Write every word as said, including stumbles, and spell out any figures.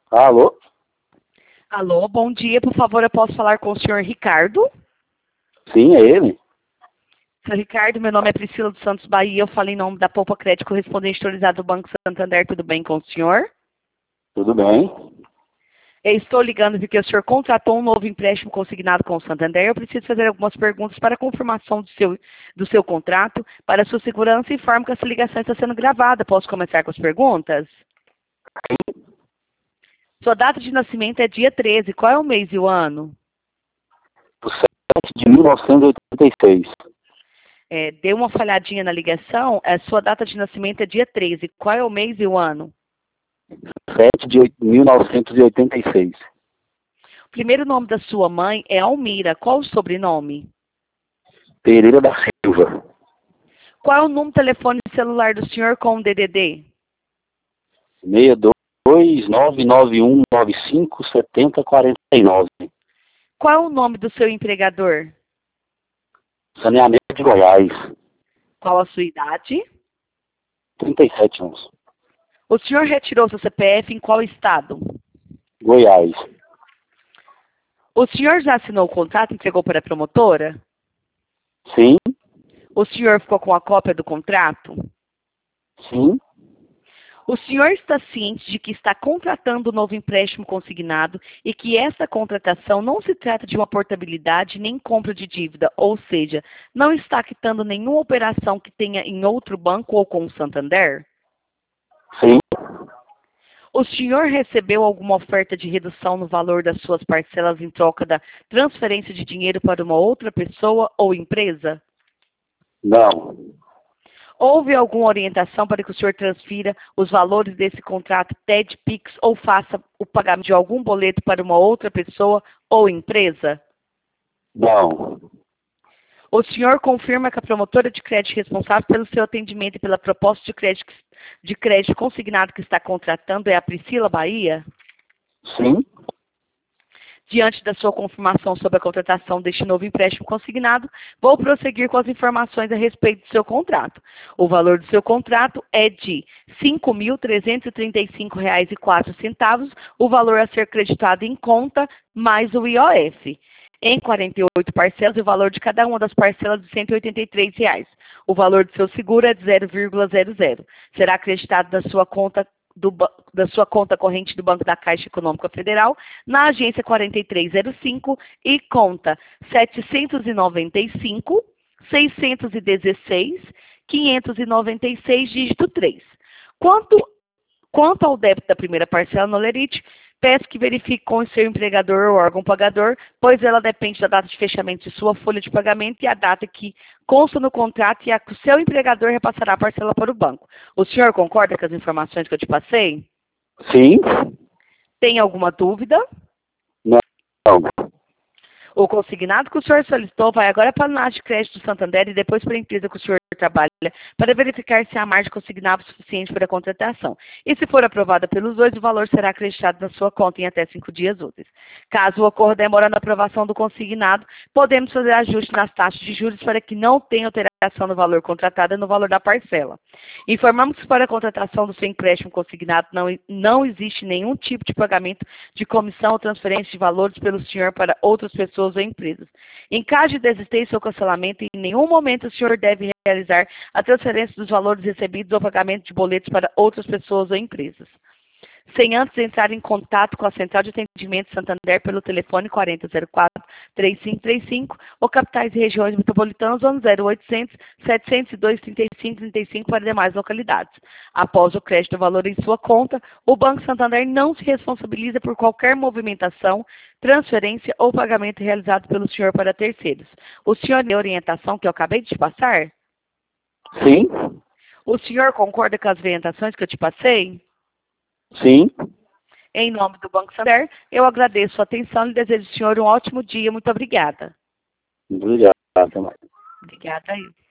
Alô? Alô, bom dia. Por favor, eu posso falar com o senhor Ricardo? Sim, é ele. Senhor Ricardo, meu nome é Priscila dos Santos Bahia. Eu falo em nome da Poupa Crédito Correspondente Autorizado do Banco Santander. Tudo bem com o senhor? Tudo bem? Eu estou ligando porque o senhor contratou um novo empréstimo consignado com o Santander. Eu preciso fazer algumas perguntas para confirmação do seu, do seu contrato. Para sua segurança, informo que essa ligação está sendo gravada. Posso começar com as perguntas? Sua data de nascimento é dia treze. Qual é o mês e o ano? Do sete de mil novecentos e oitenta e seis. É, deu uma falhadinha na ligação. É, sua data de nascimento é dia treze. Qual é o mês e o ano? sete de mil novecentos e oitenta e seis. O primeiro nome da sua mãe é Almira. Qual o sobrenome? Pereira da Silva. Qual é o número de telefone celular do senhor com o D D D? seis dois nove nove um nove cinco sete zero quatro nove. Qual é o nome do seu empregador? Saneamento de Goiás. Qual a sua idade? trinta e sete anos. O senhor retirou seu C P F em qual estado? Goiás. O senhor já assinou o contrato e entregou para a promotora? Sim, O senhor ficou com a cópia do contrato? sim, O senhor está ciente de que está contratando um novo empréstimo consignado e que essa contratação não se trata de uma portabilidade nem compra de dívida, ou seja, não está quitando nenhuma operação que tenha em outro banco ou com o Santander? sim. O senhor recebeu alguma oferta de redução no valor das suas parcelas em troca da transferência de dinheiro para uma outra pessoa ou empresa? Não, Houve alguma orientação para que o senhor transfira os valores desse contrato T E D Pix ou faça o pagamento de algum boleto para uma outra pessoa ou empresa? não, O senhor confirma que a promotora de crédito responsável pelo seu atendimento e pela proposta de crédito, de crédito consignado que está contratando é a Priscila Bahia? sim, Diante da sua confirmação sobre a contratação deste novo empréstimo consignado, vou prosseguir com as informações a respeito do seu contrato. O valor do seu contrato é de cinco mil trezentos e trinta e cinco reais e quatro centavos, o valor a ser creditado em conta, mais o I O F. Em quarenta e oito parcelas, o valor de cada uma das parcelas de cento e oitenta e três reais. O valor do seu seguro é de zero vírgula zero zero. Será acreditado na sua conta Do, da sua conta corrente do Banco da Caixa Econômica Federal, na agência quarenta e três zero cinco e conta setecentos e noventa e cinco, seiscentos e dezesseis, quinhentos e noventa e seis, dígito três. Quanto, quanto ao débito da primeira parcela no Lerite, peço que verifique com o seu empregador ou órgão pagador, pois ela depende da data de fechamento de sua folha de pagamento e a data que consta no contrato e a que o seu empregador repassará a parcela para o banco. O senhor concorda com as informações que eu te passei? sim, Tem alguma dúvida? não. O consignado que o senhor solicitou vai agora para a análise de crédito do Santander e depois para a empresa que o senhor trabalha para verificar se há margem consignável suficiente para a contratação. E se for aprovada pelos dois, o valor será acreditado na sua conta em até cinco dias úteis. Caso ocorra demora na aprovação do consignado, podemos fazer ajuste nas taxas de juros para que não tenha alteração no valor contratado e no valor da parcela. Informamos que para a contratação do seu empréstimo consignado não, não existe nenhum tipo de pagamento de comissão ou transferência de valores pelo senhor para outras pessoas ou empresas. Em caso de desistência ou cancelamento, em nenhum momento o senhor deve realizar a transferência dos valores recebidos ou pagamento de boletos para outras pessoas ou empresas. Sem antes entrar em contato com a Central de Atendimento Santander pelo telefone quarenta zero quatro, três cinco três cinco ou capitais e regiões metropolitanas ou no zero oitocentos, setecentos e dois, trinta e cinco, trinta e cinco para demais localidades. Após o crédito do valor em sua conta, o Banco Santander não se responsabiliza por qualquer movimentação, transferência ou pagamento realizado pelo senhor para terceiros. O senhor tem a orientação que eu acabei de te passar? Sim, O senhor concorda com as orientações que eu te passei? sim. Em nome do Banco Santander, eu agradeço a atenção e desejo ao senhor um ótimo dia. Muito obrigada. Obrigado. Obrigada aí.